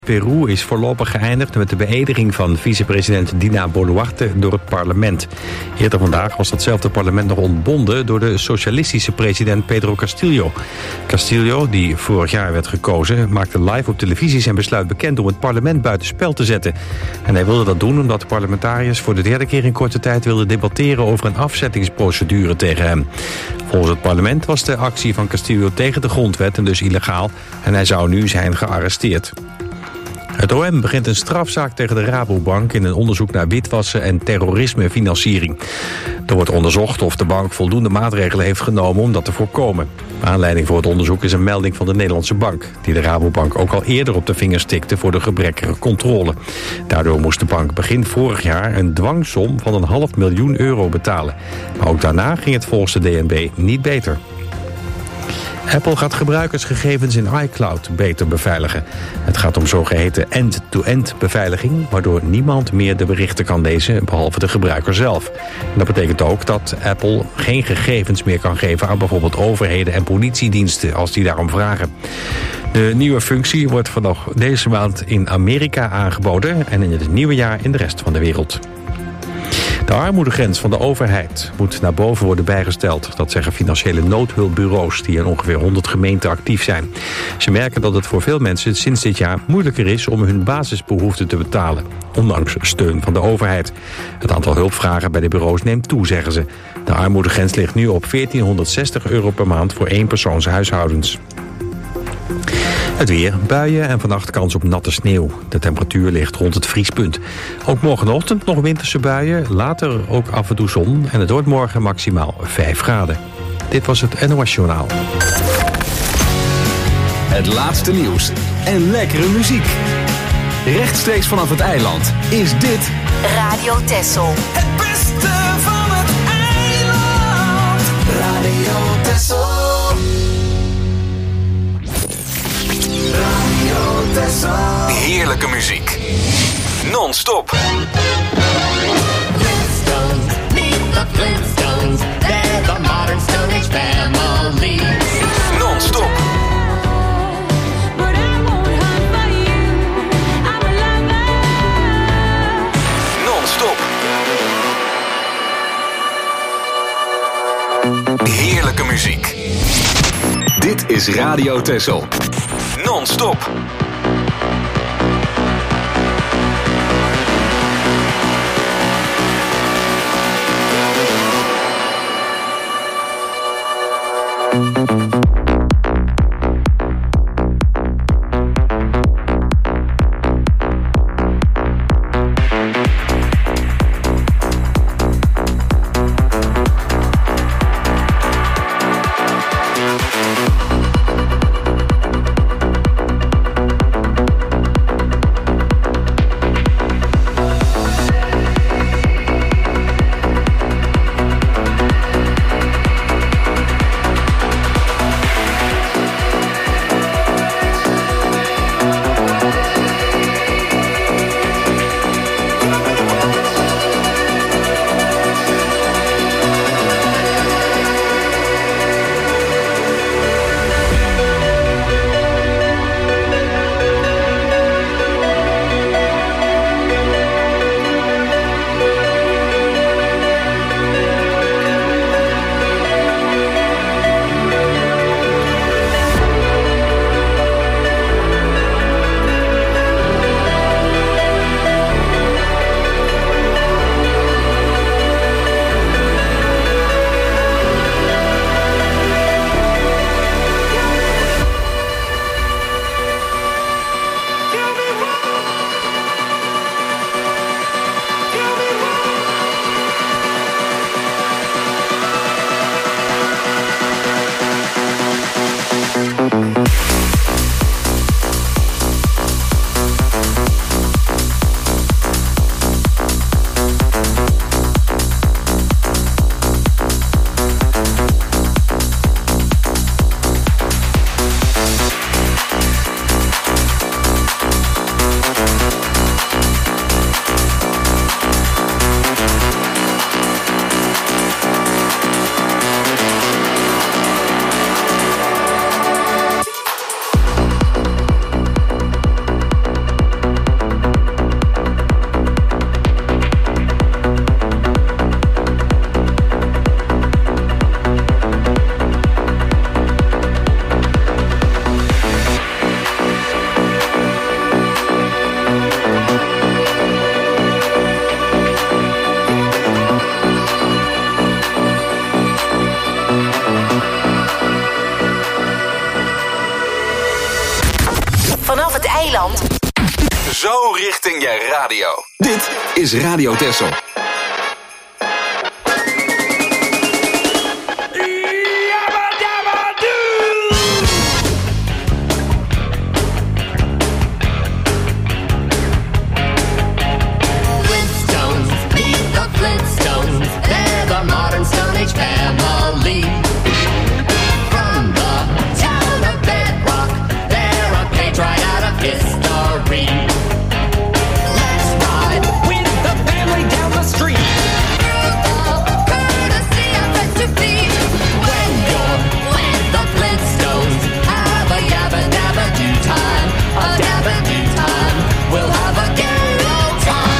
Peru is voorlopig geëindigd met de beëdiging van vicepresident Dina Boluarte door het parlement. Eerder vandaag was datzelfde parlement nog ontbonden door de socialistische president Pedro Castillo. Castillo, die vorig jaar werd gekozen, maakte live op televisie zijn besluit bekend om het parlement buitenspel te zetten. En hij wilde dat doen omdat de parlementariërs voor de derde keer in korte tijd wilden debatteren over een afzettingsprocedure tegen hem. Volgens het parlement was de actie van Castillo tegen de grondwet en dus illegaal en hij zou nu zijn gearresteerd. Het OM begint een strafzaak tegen de Rabobank in een onderzoek naar witwassen en terrorismefinanciering. Er wordt onderzocht of de bank voldoende maatregelen heeft genomen om dat te voorkomen. Aanleiding voor het onderzoek is een melding van de Nederlandse bank, die de Rabobank ook al eerder op de vingers tikte voor de gebrekkige controle. Daardoor moest de bank begin vorig jaar een dwangsom van €500.000 betalen. Maar ook daarna ging het volgens de DNB niet beter. Apple gaat gebruikersgegevens in iCloud beter beveiligen. Het gaat om zogeheten end-to-end beveiliging, waardoor niemand meer de berichten kan lezen, behalve de gebruiker zelf. En dat betekent ook dat Apple geen gegevens meer kan geven aan bijvoorbeeld overheden en politiediensten als die daarom vragen. De nieuwe functie wordt vanaf deze maand in Amerika aangeboden en in het nieuwe jaar in de rest van de wereld. De armoedegrens van de overheid moet naar boven worden bijgesteld. Dat zeggen financiële noodhulpbureaus die in ongeveer 100 gemeenten actief zijn. Ze merken dat het voor veel mensen sinds dit jaar moeilijker is om hun basisbehoeften te betalen, ondanks steun van de overheid. Het aantal hulpvragen bij de bureaus neemt toe, zeggen ze. De armoedegrens ligt nu op €1460 per maand voor eenpersoonshuishoudens. Het weer, buien en vannacht kans op natte sneeuw. De temperatuur ligt rond het vriespunt. Ook morgenochtend nog winterse buien, later ook af en toe zon en het wordt morgen maximaal 5 graden. Dit was het NOS Journaal. Het laatste nieuws en lekkere muziek. Rechtstreeks vanaf het eiland is dit Radio Texel. Het beste van het eiland. Radio Texel. Radio Texel. heerlijke muziek. Non-stop. Flintstones, meet the Flintstones. They're the modern Stone Age family. Non-stop. Non-stop. Heerlijke muziek. Dit is Radio Texel. Non-stop. Zo richting je radio. Dit is Radio Texel. Family. From the town of Bedrock, they're a page right out of history. Let's ride with the family down the street. Through the courtesy of Mississippi. When you're with the Flintstones, have a yabba dabba do time. A dabba do time. We'll have a gay old time.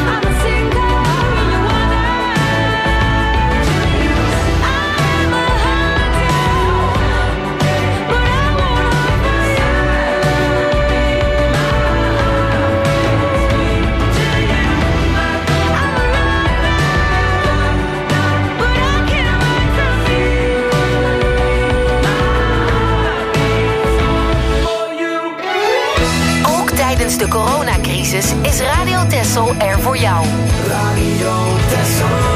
but I won't crisis is Radio Texel er voor jou. Radio Texel.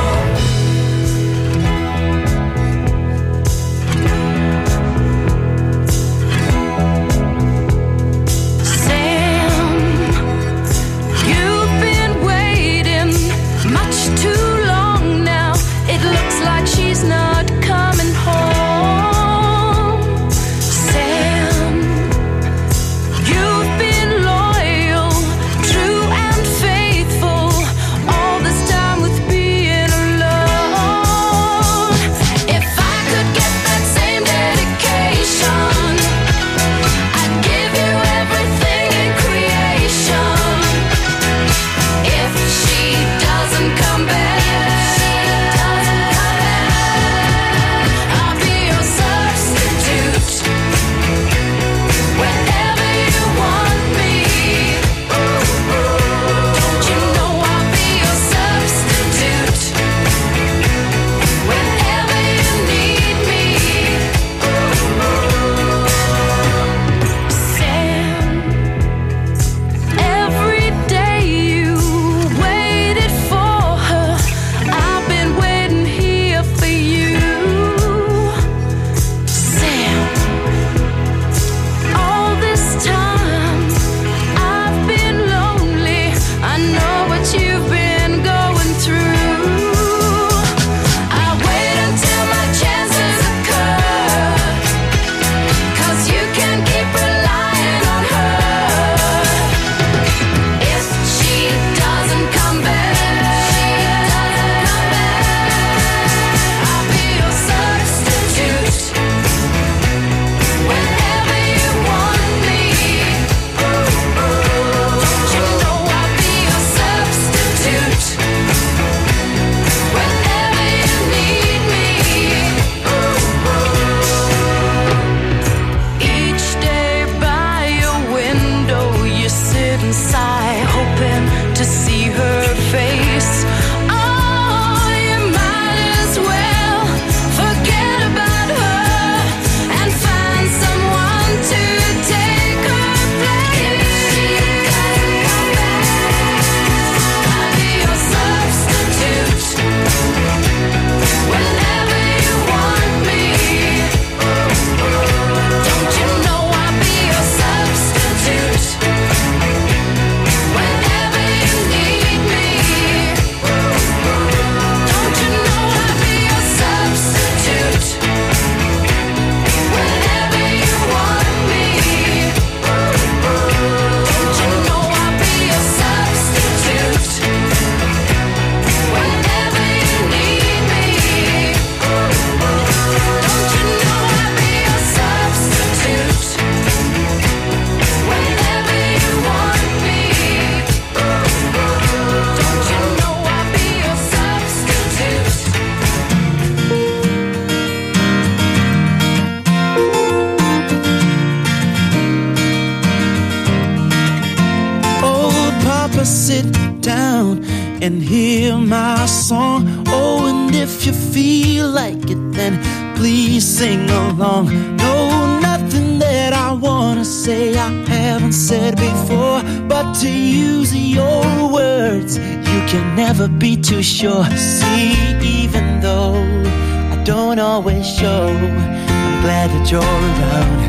and hear my song. Oh, and if you feel like it, then please sing along. No, nothing that I wanna say I haven't said before, but to use your words, you can never be too sure. See, even though I don't always show, I'm glad that you're around.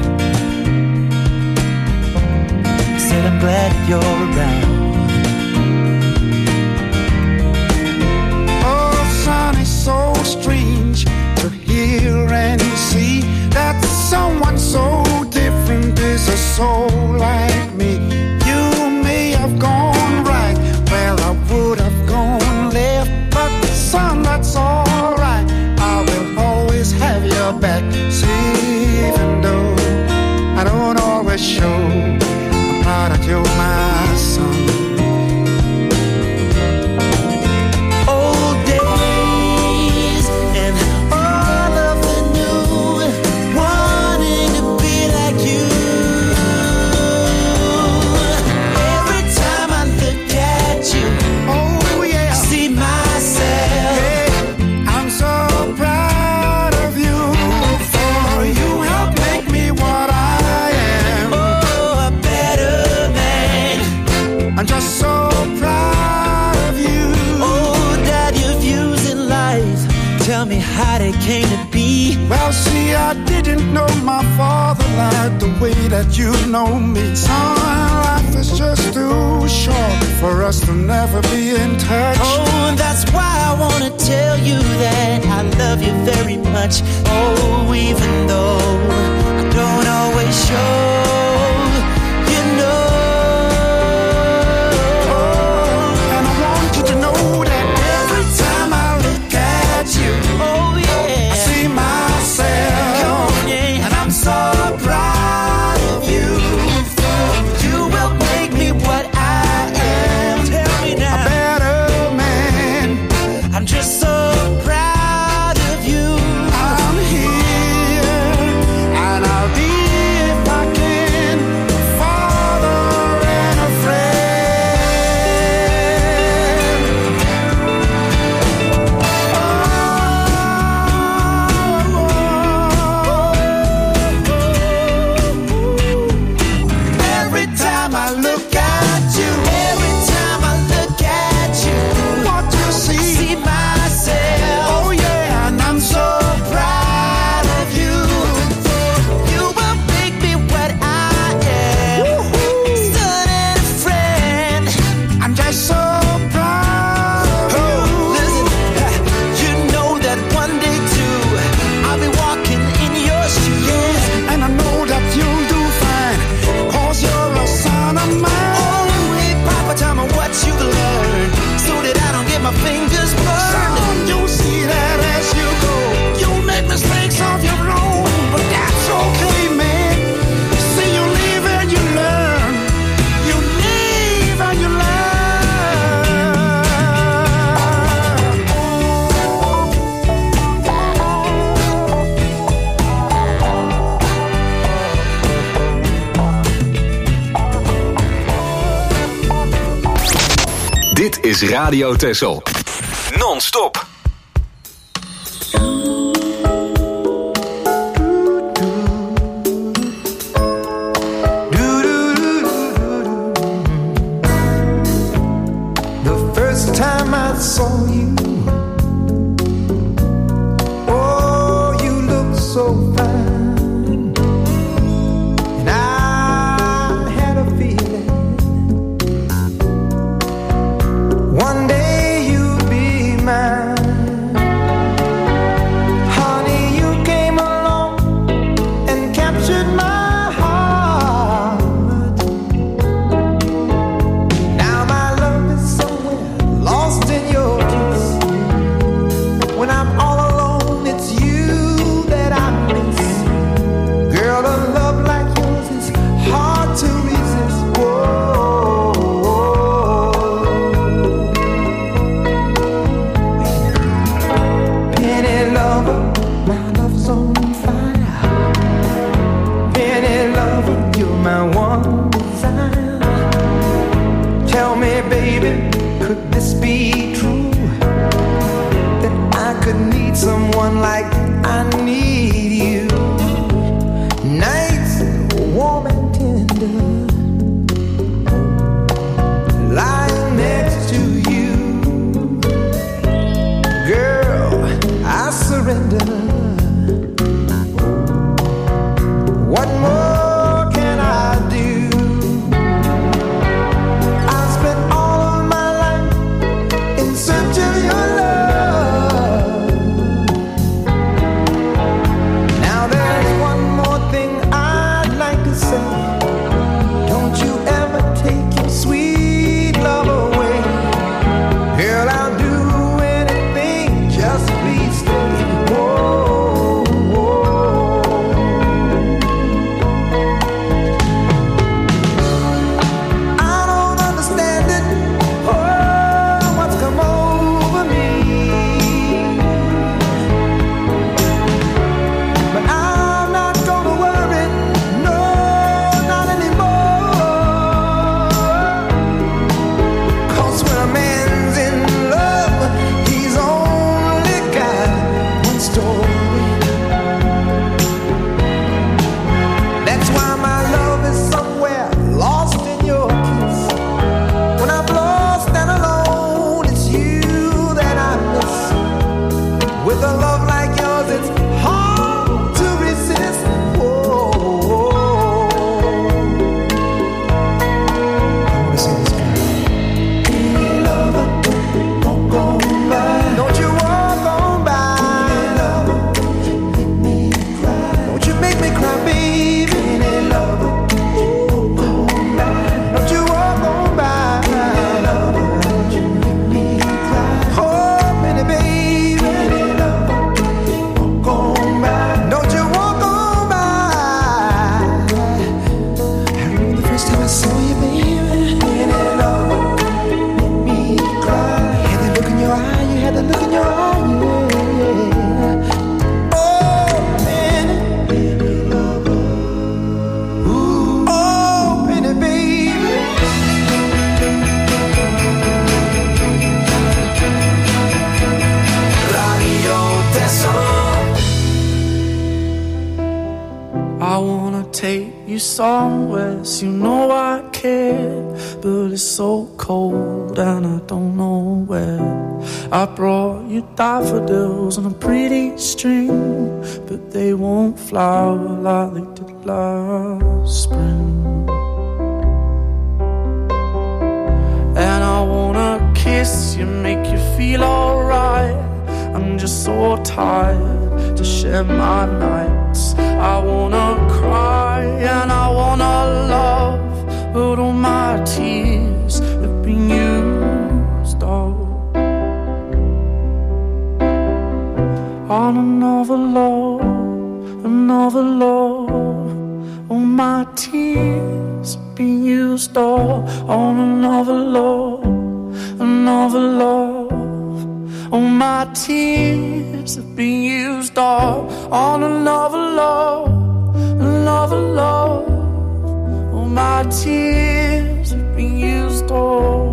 I said I'm glad that you're around. So strange to hear and see that someone so different is a soul like me. You may have gone right where I would have gone left, but son, that's alright. I will always have your back. See, even though I don't always show, I'm proud that you're my son. I didn't know my father like the way that you know me. Son, life is just too short for us to never be in touch. Oh, that's why I wanna tell you that I love you very much. Oh, even though I don't always show, you know. Oh, and I want you to know that every time I look at you, oh yeah, I see myself, yeah. and I'm so proud of you. You will make me what I am. Tell me now, A better man. I'm just so proud of you. I'm here, and I'll be, if I can, a father and a friend. Every time I look at you, Every time I look at you, what you see, see myself. oh yeah, and I'm so proud of you. You will make me what I am. Son and a friend. I'm just so proud of you. Listen, you know that one day too, I'll be walking in your shoes. And I know that you'll do fine, 'cause you're a son of mine. Oh, hey, Papa, tell me what you've learned, so that I don't get my fingers burned. Son, you'll see that as you go, you'll make mistakes of your own, but that's okay, man. See, you live and you learn. You live and you learn. Dit is Radio Texel. Non-stop. The first time I saw you, oh, you looked so fine, and I had a feeling one day you'd be mine. Honey, you came along and captured my heart. Now my love is somewhere lost in your kiss. When I'm all alone, it's you that I miss. Girl, a love like yours is hard to resist. Whoa. Penny lover, my love's on fire. Penny lover, you're my one desire. Tell me, baby, could this be true? That I could need someone like I need you. Nights warm and tender, lying next to you. Girl, I surrender. What more can I do? I spent all of my life in search of your love. I wanna take you somewhere, so you know I care, but it's so cold and I don't know where. I brought you daffodils on a pretty string, but they won't flower like they did last spring. And I wanna kiss you, make you feel alright. I'm just so tired to share my nights. I wanna cry and I wanna love, but all my tears have been used up on another love, another love. All my tears have been used up on another love, another love. All my tears have been used up on another love, another love. All my tears have been used up.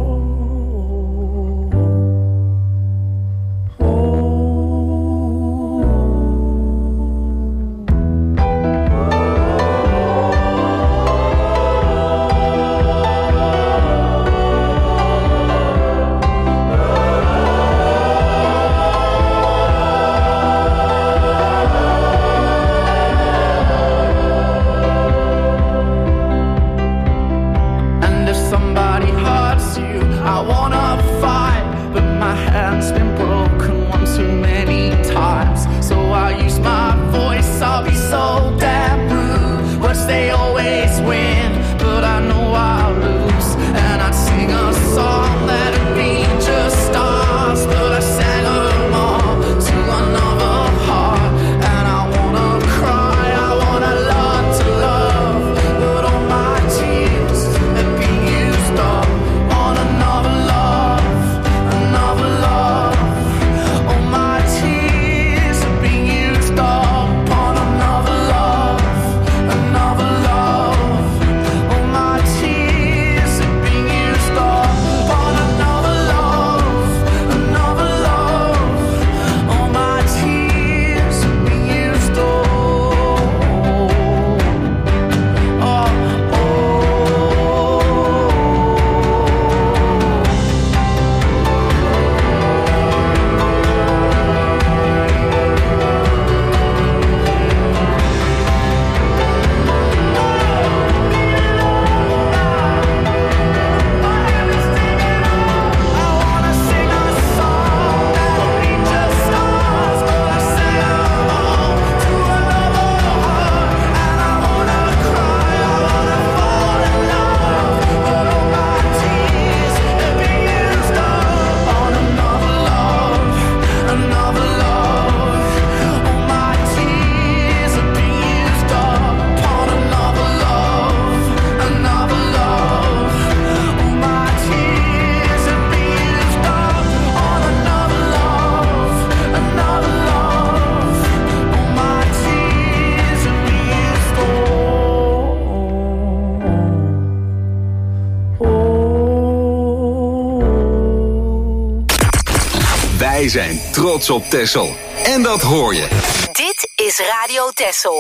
They always win, but I know I'll lose. And I'd sing a song that'd be just stars, but I sang them all to another heart. And I wanna cry, I wanna learn to love, but all my tears have been used up on another love, another love. All my tears have been used up on another love, another love. All my tears have been used up on another love, another love. All my tears have been used up. Wij zijn trots op Texel. En dat hoor je. Dit is Radio Texel.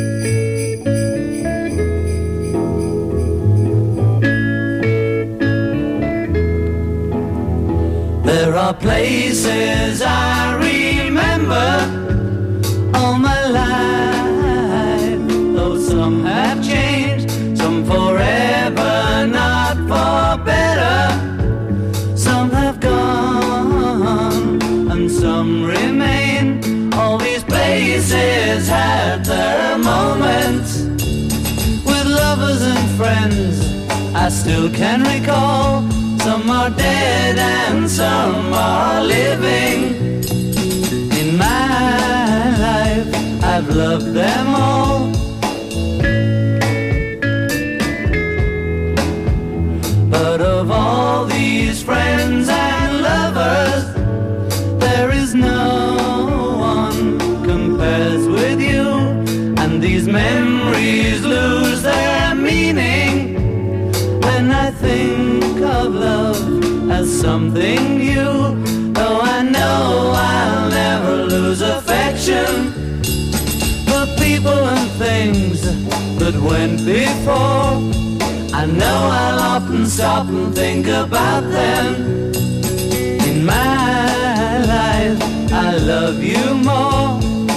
There are places I remember all my life, though some have changed, some forever, not for better. Some have gone and some remain. All these places had their moments with lovers and friends I still can recall. Some are dead and some are living. In my life, I've loved them all. But of all these friends and lovers, there is no one compares with you. And these memories lose their meaning when I think of love as something new. Though I know I'll never lose affection for people and things that went before. I know I'll often stop and think about them. In my life, I love you more.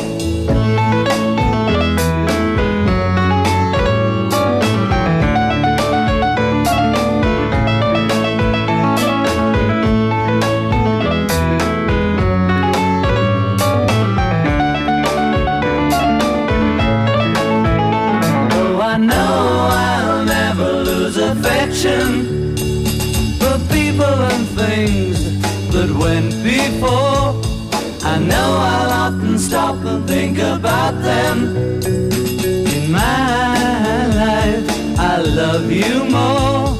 For people and things that went before, I know I'll often stop and think about them. In my life, I love you more.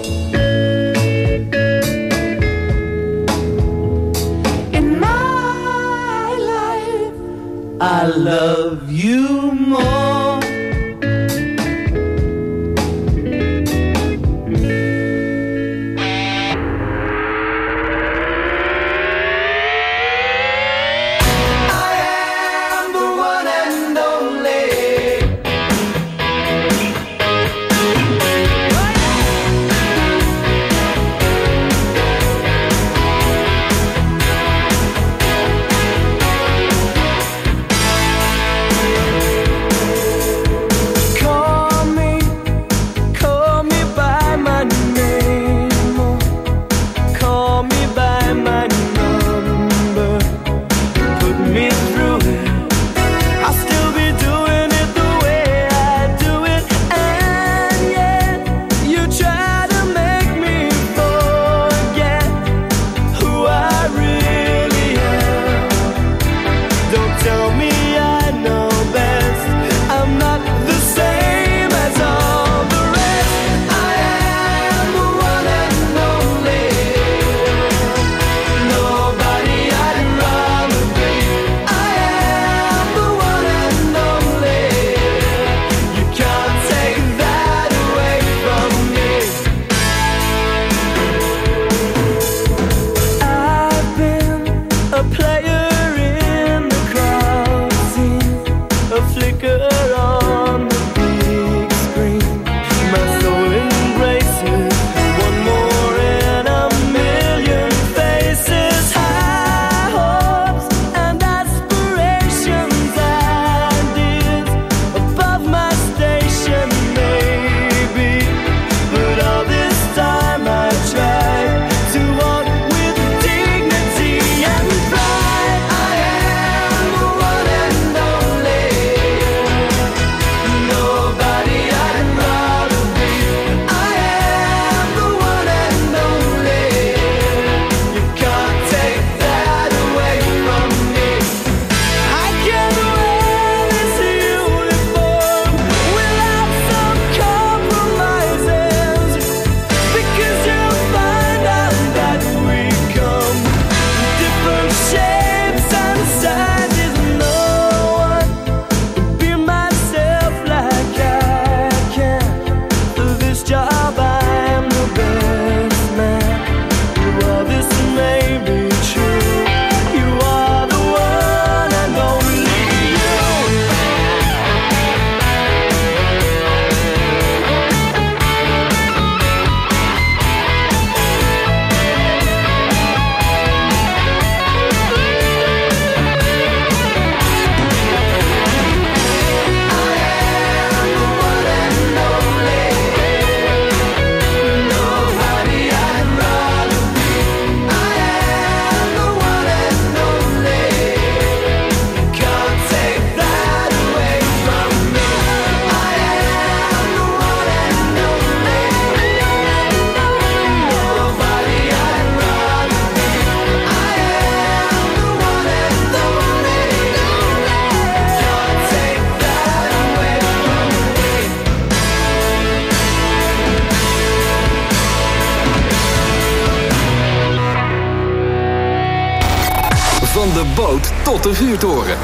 In my life, I love you more. Van de boot tot de vuurtoren.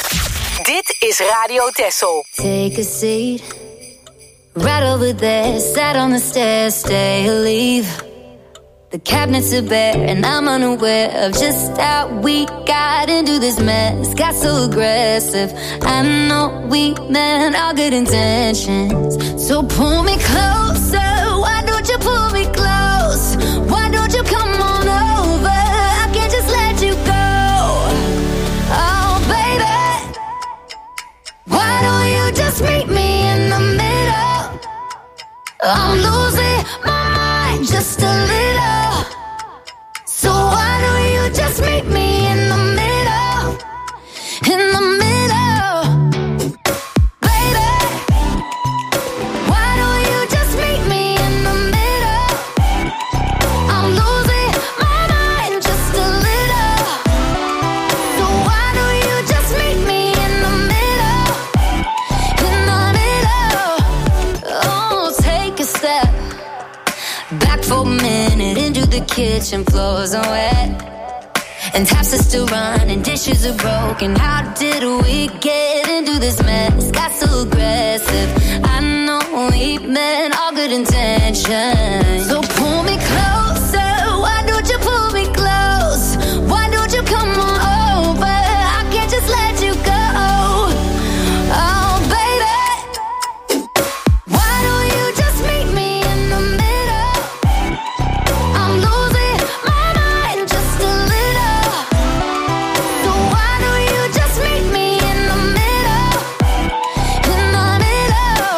Dit is Radio Texel. Take a seat. Right over there. Sat on the stairs. Stay or leave. The cabinets are bare and I'm unaware of just how we got into this mess. Got so aggressive. I know we meant all good intentions. So pull me closer. Why don't you pull me close? Why don't you come on over? I can't just let you go. Oh baby, why don't you just meet me in the middle? I'm losing my mind just a little. So why don't you just meet me in the middle? In the middle, baby. Why don't you just meet me in the middle? I'm losing my mind just a little. So why don't you just meet me in the middle? In the middle. Oh, take a step back for a minute into the kitchen, floors are wet and taps are still running, dishes are broken. How did we get into this mess? Got so aggressive. I know we meant all good intentions. So pull me closer. Why don't you pull me close? Why don't you come on over? I can't just let you go. Oh baby, why don't you just meet me in the middle? I'm losing my mind just a little. So why don't you just meet me in the middle? In the middle.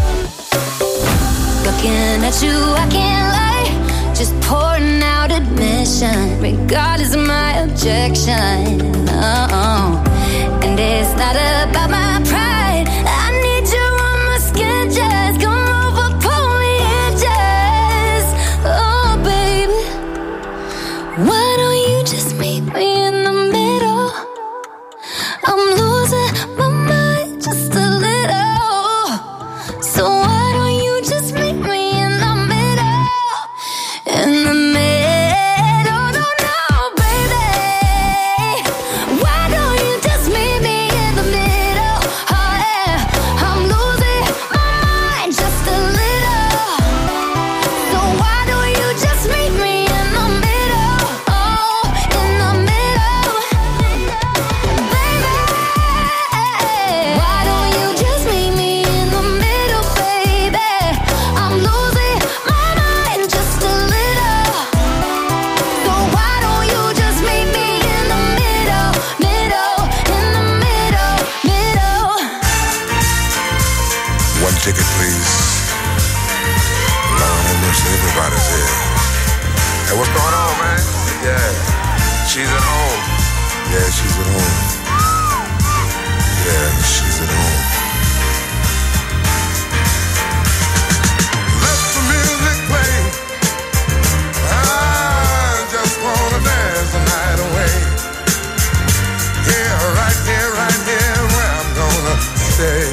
Looking at you, I can't lie. Just pouring out admission, regardless of my objection. Oh, and it's not about my pride. I need you on my skin, just come over, pull me in, just. Oh, baby, why don't you just meet me in the middle? I'm losing my mind just a little. So why don't you just meet me in the middle? In the middle, no, baby. Why don't you just meet me in the middle? Oh yeah, I'm losing my mind just a little. So why don't you just meet me in the middle? Oh, in the middle, baby. Why don't you just meet me in the middle, baby? I'm losing my mind just a little. So why don't you just meet me in the middle, middle, in the middle, middle? One ticket, please. Lord have mercy, everybody's here. Hey, what's going on, man? Yeah, she's at home. Yeah, she's at home. Yeah, she's at home. Let the music play. I just wanna dance the night away. Yeah, right here where I'm gonna stay.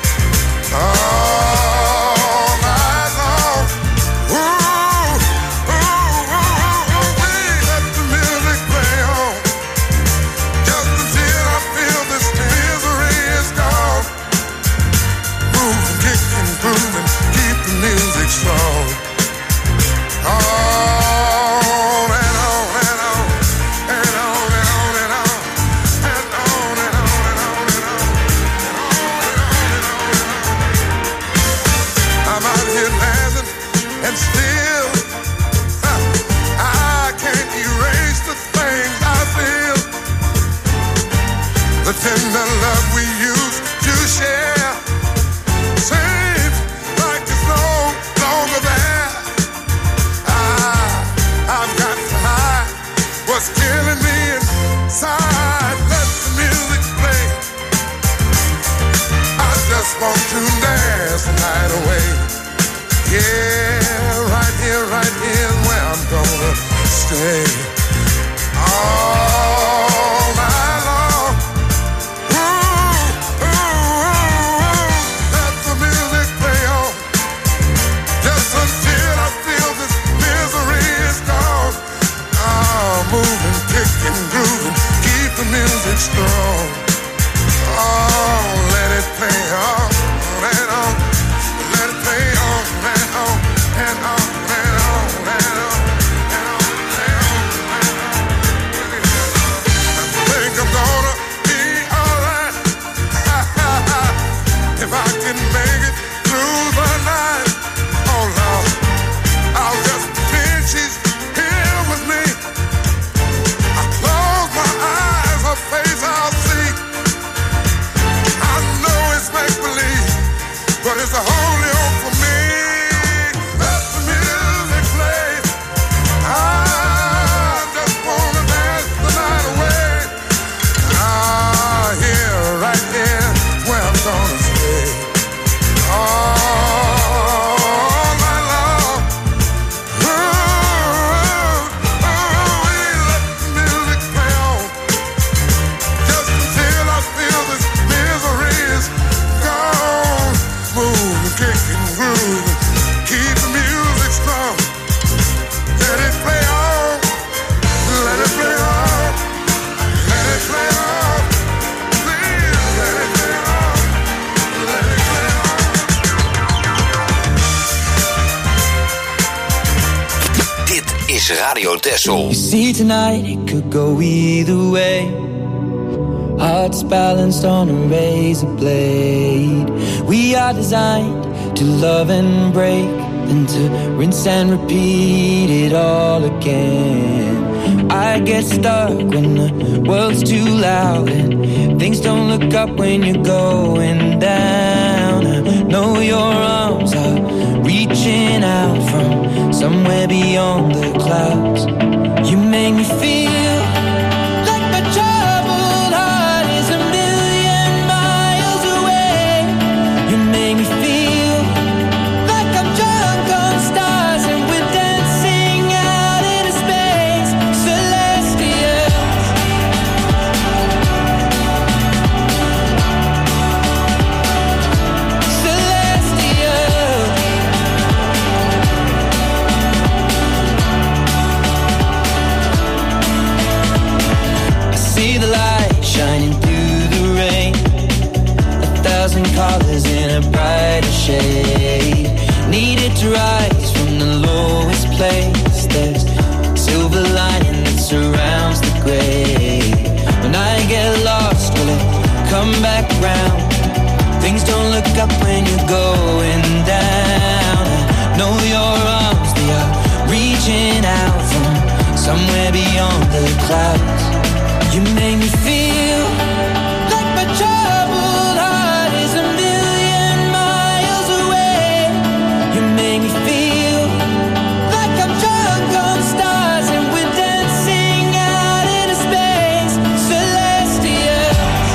All night long. Ooh, ooh, ooh, ooh, let the music play on. Just until I feel this misery is gone. Move, kick and groove and keep the music strong. On and on and on and on and on and on and on and on and on and on and on. I'm out here dancing and still I can't erase the things I feel. The tender love we used to share seems like it's no longer there. I've got to hide what's killing me inside. Let the music play. I just want to dance the night away. Yeah, right here where I'm gonna stay. All night long. Ooh, ooh, ooh, let the music play on. Just until I feel this misery is gone. Moving, kicking, grooving, keep the music strong. Oh, let it play on and on. Let it play on and on and on and on and on and on. groove. Keep the music strong. Let it play on. Let it play on. Let it play on. Please let it play on. Let it play on. Dit is Radio Texel. You see tonight it could go either way. Hearts balanced on a razor blade. We are designed to love and break, then to rinse and repeat it all again. I get stuck when the world's too loud and things don't look up when you're going down. I know your arms are reaching out from somewhere beyond the clouds. You make me feel like my troubled heart is a million miles away. You make me feel like I'm drunk on stars and we're dancing out into space. Celestial. Celestial. I see the light shining through the rain. 1,000 colors in a brighter shade. Needed to rise from the lowest place. There's silver lining that surrounds the gray. When I get lost, will it come back round? Things don't look up when you're going down. I know your arms, they are reaching out from somewhere beyond the clouds. You make me feel like my troubled heart is a million miles away. You make me feel like I'm drunk on stars and we're dancing out into space. Celestial.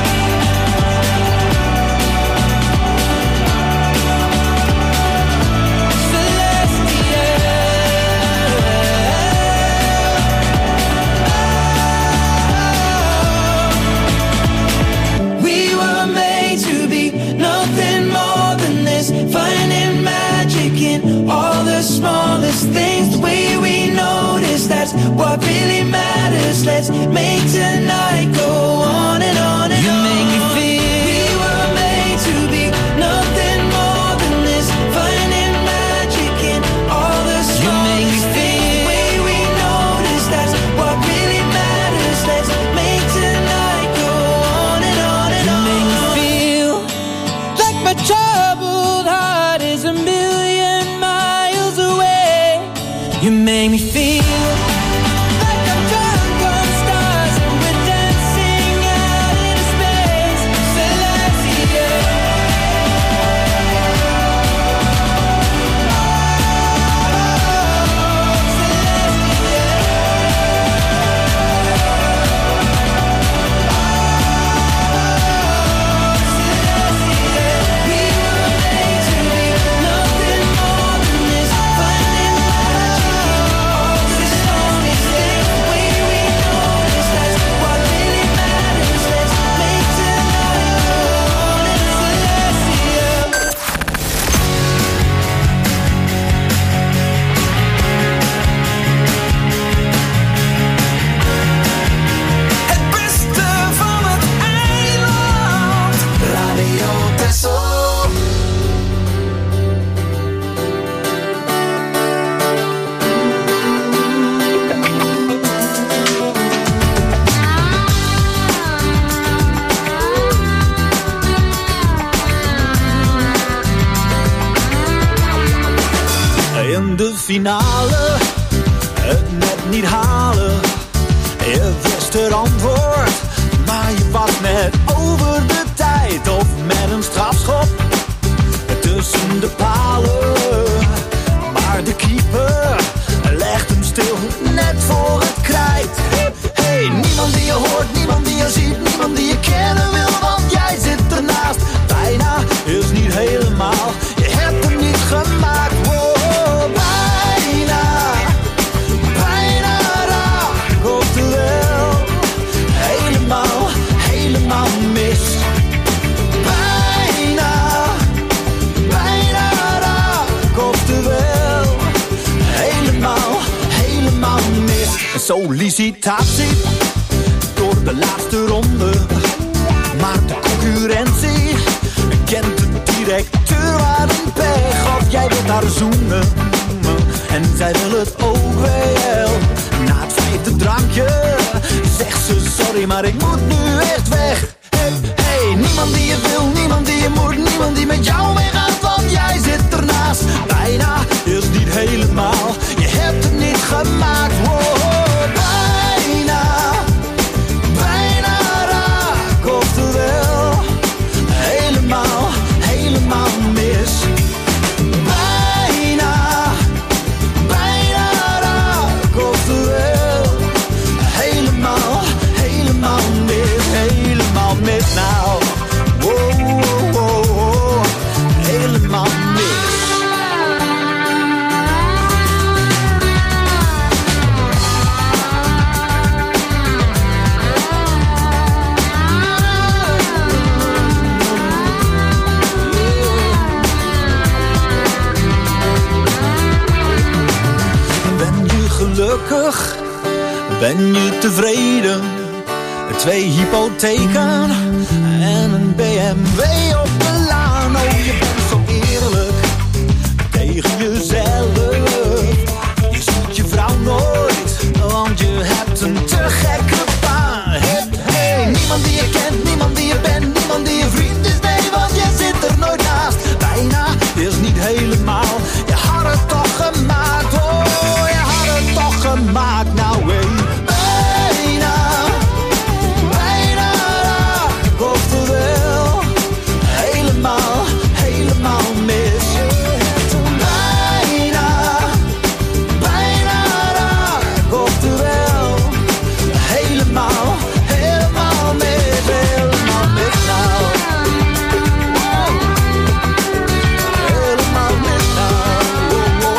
We were made to be nothing more than this, finding magic in all the smallest things. The way we notice, that's what really matters. Let's make tonight go on and on and on. You make me feel we were made to be nothing more than this, finding magic in all the smallest things. The way we notice, that's what really matters. Let's make tonight go on and on and on. You make me feel like my troubled heart is a million miles away. You make me feel like I'm drunk on stars and we're dancing out into space. Celestial. We were made to be nothing more than this, finding magic in all the smallest things. The way we notice, that's what really matters. Let's make tonight go on and celestial. Het beste van het eiland. Radio Texel. In de finale, het net niet halen. Je wist het antwoord, maar je was net over de tijd. Of met een strafschop tussen de palen. Maar de keeper legt hem stil, net voor het krijt. Hey, niemand die je hoort, niemand die je ziet, niemand die je kennen wil, want jij zit ernaast. Bijna is niet helemaal, je hebt hem niet gemaakt. Wow, bijna, bijna raak, oftewel helemaal, helemaal mis. Bijna, felicitatie door de laatste ronde. Maar de concurrentie kent de directeur aan een pech. Of jij wilt haar zoenen en zij wil het ook wel. Na het 5e drankje zegt ze sorry, maar ik moet nu echt weg. Hey, niemand die je wil, niemand die je moet, niemand die met jou meegaat, want jij zit ernaast. Bijna is niet helemaal, je hebt het niet gemaakt. Wow, bijna, bijna raak, oftewel helemaal, helemaal mis. Bijna, bijna raak, oftewel helemaal, helemaal mis, helemaal mis nou. Wow, wow, wow, wow. Helemaal mis. Ben je gelukkig? Ben je tevreden? 2 hypotheken en een BMW op de laan. Oh, je bent zo eerlijk tegen jezelf. Je ziet je vrouw nooit, want je hebt een te gekke baan. Hey, niemand die je kent, niemand die je bent, niemand die je vriend is. Nee, want je zit er nooit naast. Bijna is niet helemaal, je had het toch gemaakt. Oh, je had het toch gemaakt. Nou, hey, bijna. Oftewel, helemaal, helemaal mis. Bijna, bijna raak. Oftewel, helemaal, helemaal mis. Helemaal mis nou. Helemaal mis nou.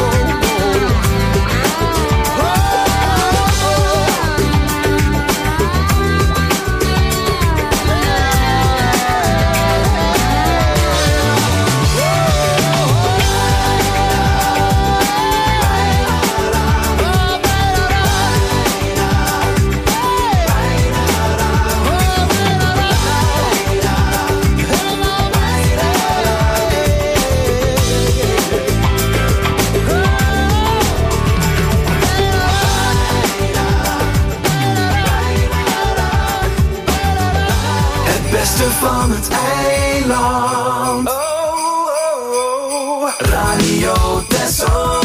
Van het eiland. Radio Texel.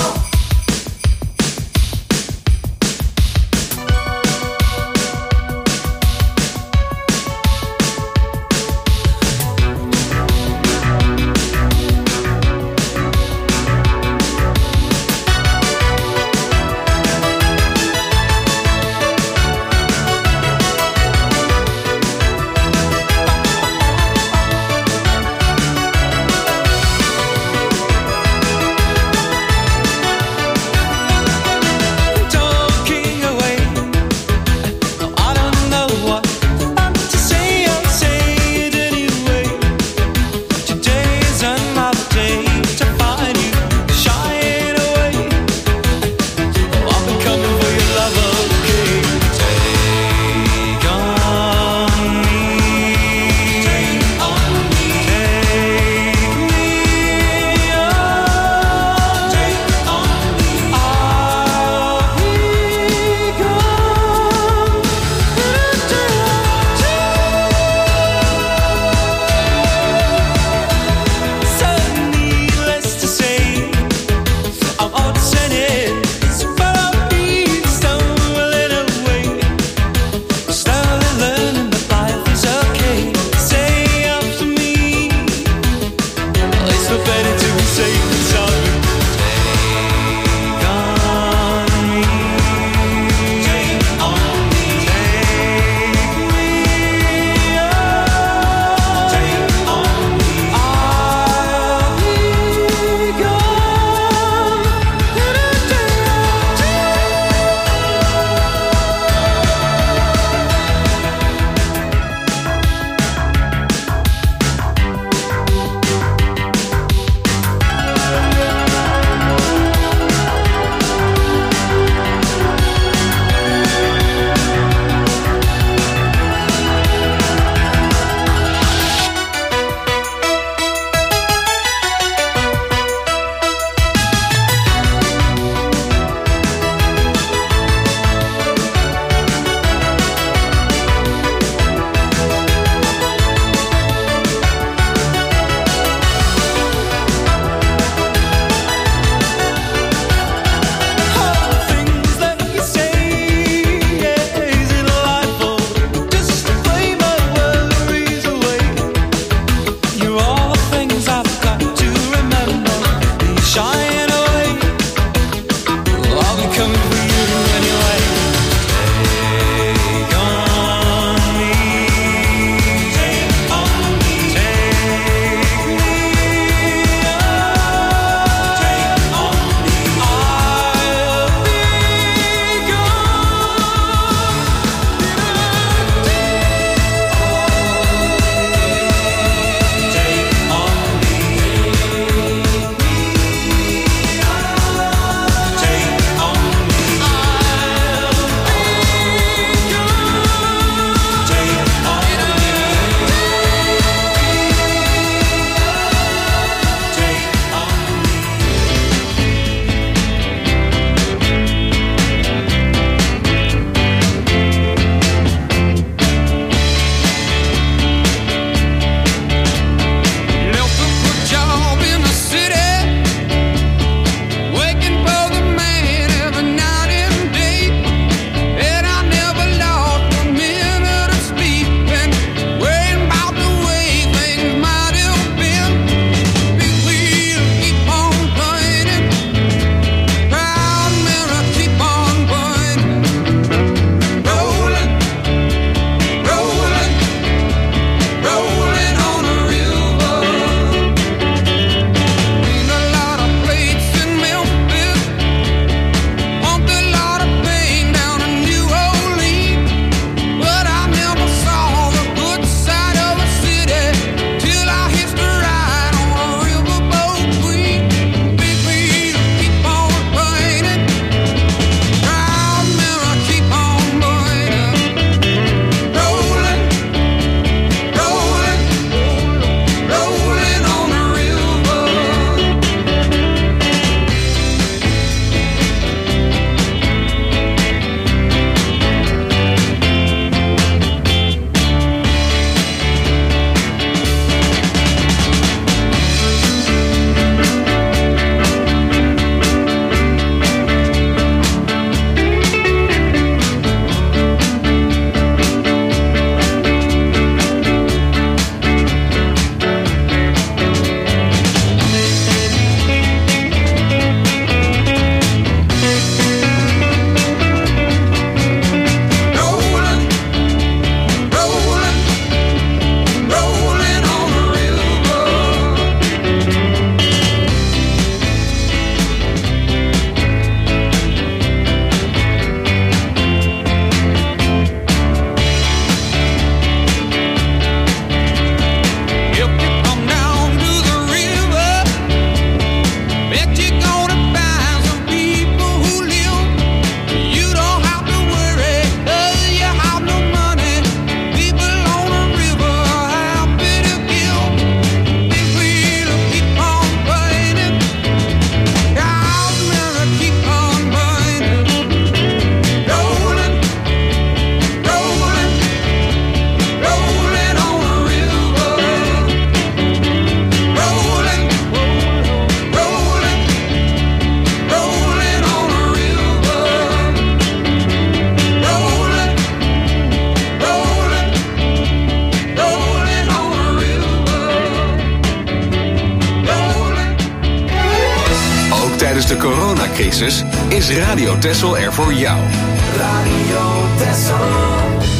de coronacrisis is Radio Texel er voor jou. Radio Texel.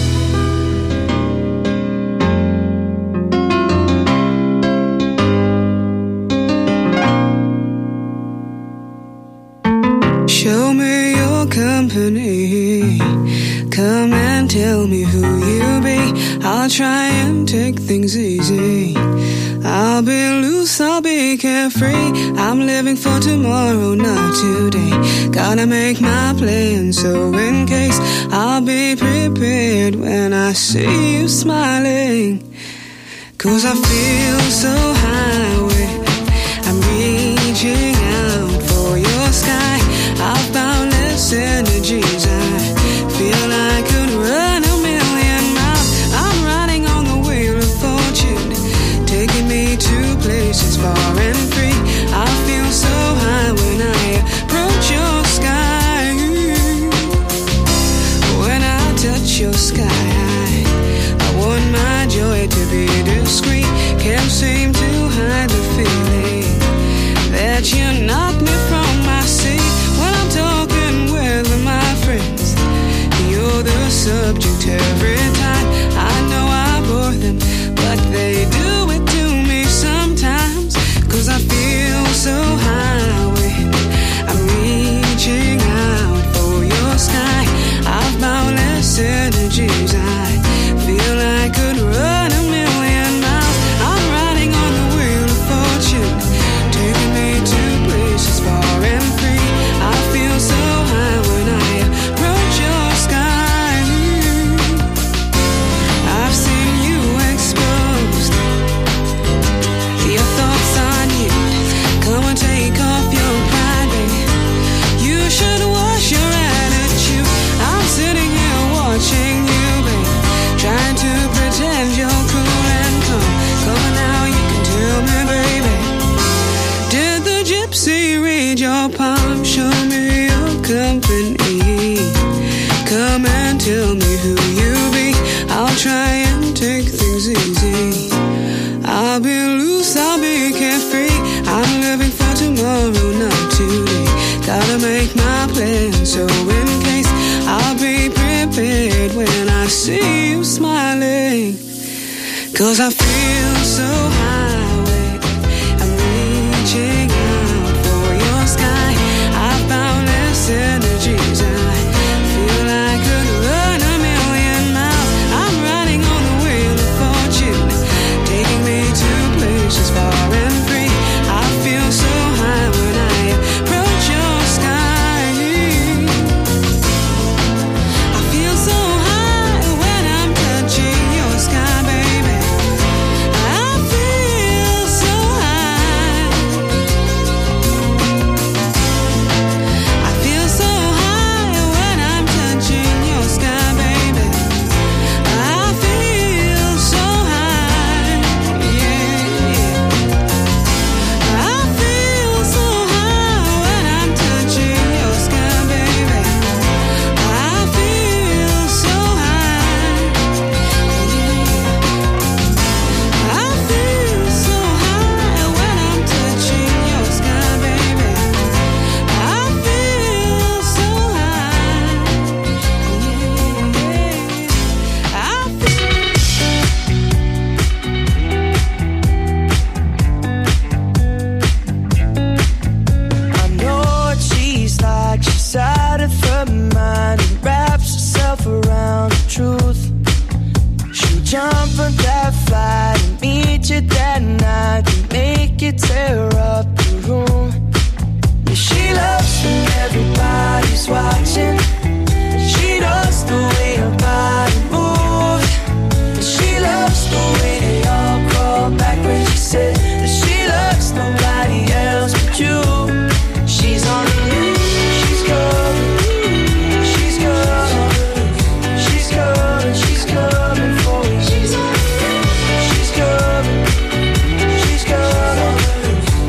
Show me your company. Come and tell me who you be. I'll try and take things easy. I'll be loose, I'll be carefree. I'm living for tomorrow, not today. Gotta make my plan, so in case I'll be prepared when I see you smiling. 'Cause I feel so high, I'm reaching out for your sky. I've boundless energies. I feel I could run a million miles. I'm riding on the wheel of fortune, taking me to places far and free. I feel so high when I approach your sky. When I touch your sky, I want my joy to be discreet. Can't seem to hide the feeling that you knock me from my seat. When I'm talking with my friends, you're the subject every time. I know I bore them, but they do it to me sometimes. 'Cause I feel so high, I'm reaching out for your sky. I've boundless energies. I feel I could run a million miles. I'm riding on the wheel of fortune, taking me to places far and free. I feel so high when I approach your sky. I've seen you exposed, your thoughts on you. Come and take off your pride, baby. You should wash your attitude. I'm sitting here watching you, baby, trying to pretend you're cool and calm. Come on now, you can tell me, baby. Did the gypsy read your palm? Show me your company. Come and tell me who you be. I'll try and take things easy. I'll be loose, I'll be carefree. I'm living for tomorrow, not today. Gotta make my plan, so in case I'll be prepared when I see you smiling. 'Cause I feel so high, I'm reaching out for your sky. I've boundless energies. I feel I could run a million miles. I'm riding on the wheel of fortune, taking me to places far and free. I feel so high when I approach your sky. I feel so high when I'm touching your sky, baby. I feel so high. I feel so high when I'm touching your sky, baby. I feel so high, yeah. I feel so high when I'm touching your sky, baby. I feel so high, yeah. I feel so high when I'm touching your sky, baby. I feel so I know what she's like. She's out of her mind and wraps herself around the truth. She'll jump on that flight and meet you that night and make you tear up the room. Yeah, she loves when everybody's watching. She loves the way her body moves. And she loves the way they all crawl back when she said that she loves nobody else but you. She's on the move, she's coming, she's coming, she's coming, she's coming for you. She's coming, she's coming,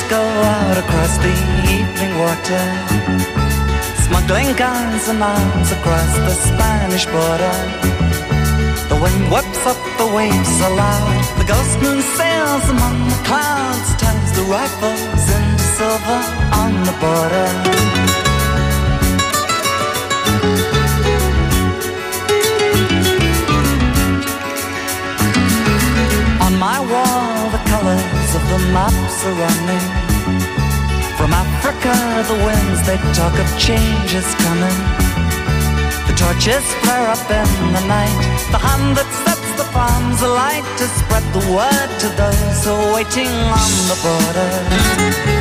go out across the evening water, smuggling guns and arms across the Spanish border. The wind whips up the waves aloud, the ghost moon sails among the clouds, turns the rifles into silver on the border. On my wall the colors of the maps are running. From Africa the winds they talk of change is coming. The torches flare up in the night, the hand that sets the farms alight to spread the word to those who are waiting on the border.